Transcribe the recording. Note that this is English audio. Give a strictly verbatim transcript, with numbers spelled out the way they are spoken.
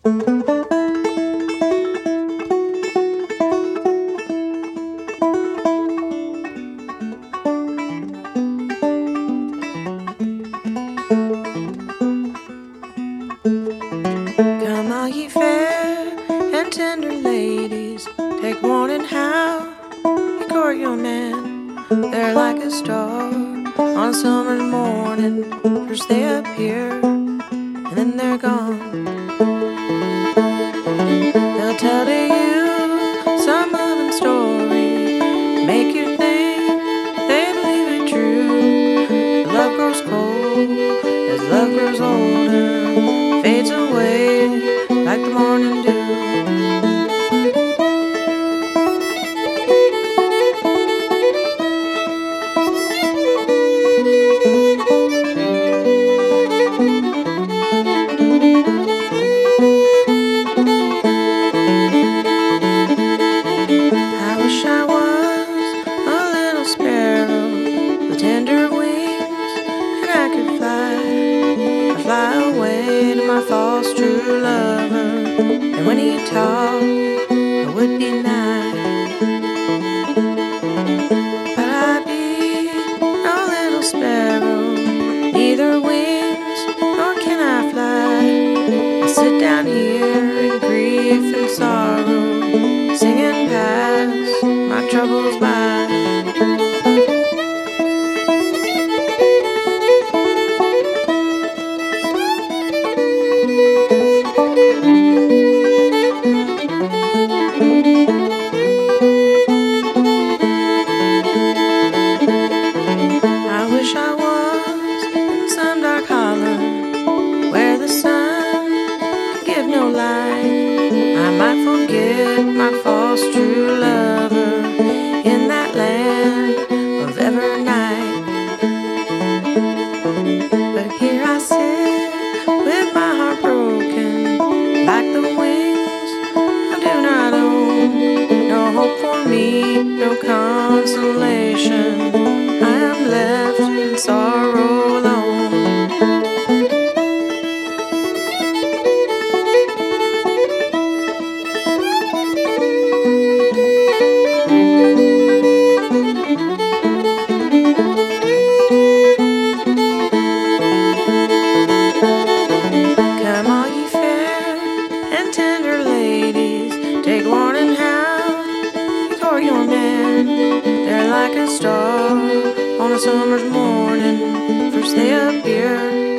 Come all ye fair and tender ladies, take warning how you court your man. They're like a star on a summer's morning. First they appear, and then they're gone. They'll tell to you some loving story, make you think they believe it true. But love grows cold as love grows older, fades away like the morning dew. I wish I was a little sparrow with tender wings, and I could fly, I'd fly away to my false true lover. And when he talked, I would be nigh, but I'd be no little sparrow, neither wings nor can I fly. I sit down here in grief and sorrow, singing past my troubles by. I wish I was in some dark hollow where the sun could give no light. I might forget my false true lover in that land of ever night. But here I sit with my heart broken, like the wings I do not own. No hope for me, no consolation. I am left in sorrow alone. Come all ye fair and tender ladies, take warning how you court your man. They're like a star on a summer's morning. First they appear,